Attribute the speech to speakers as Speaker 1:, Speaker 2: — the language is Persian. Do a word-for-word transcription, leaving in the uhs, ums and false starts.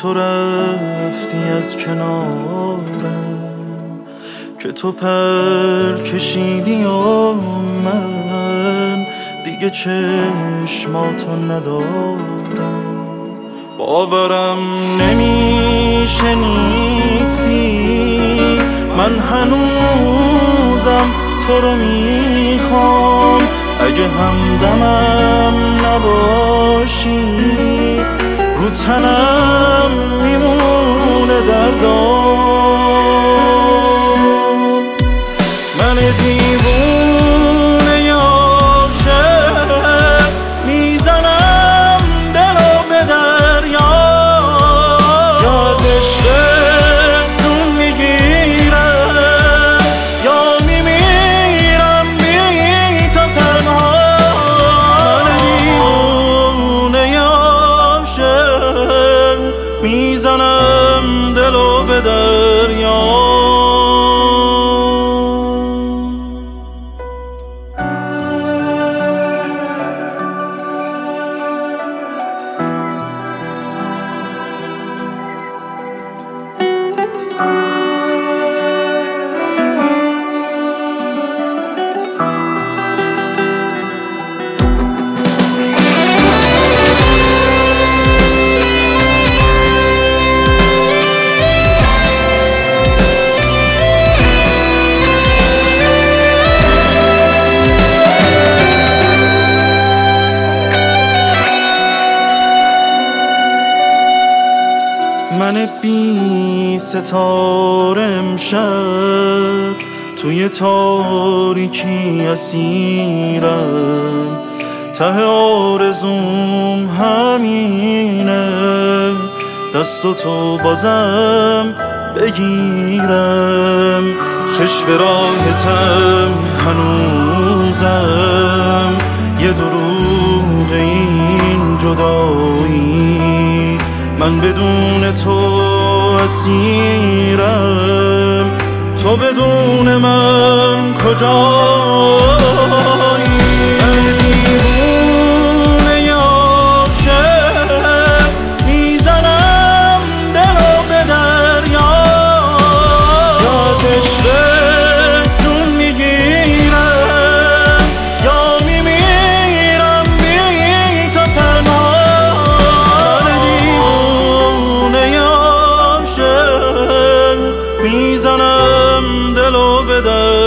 Speaker 1: تو رفتی از کنارم، که تو پر کشیدی و من دیگه چشماتو ندارم. باورم نمیشه نیستی، من هنوزم تو رو میخوام. اگه همدمم نباشی رو تنم میمونه دردام. من دیوونه عاشق میزنم دلو به دریا، یا از عشقت جون میگیرم یا میمیرم بی تو تنها. من دیوونه عاشق میزنم دلو به دریا. من بی ستاره امشب توی تاریکی اسیرم، ته آرزوم همینه دست تو بازم بگیرم. چشم راهتم هنوزم یه دروغ این جدایی، من بدون تو اسیرم، تو بدون من کجایی؟ من دیوونه عاشق میزنم دلو به دریا، یا از عشقت جون میگیرم یا میمیرم بی تو تنها. میزنم دلو به در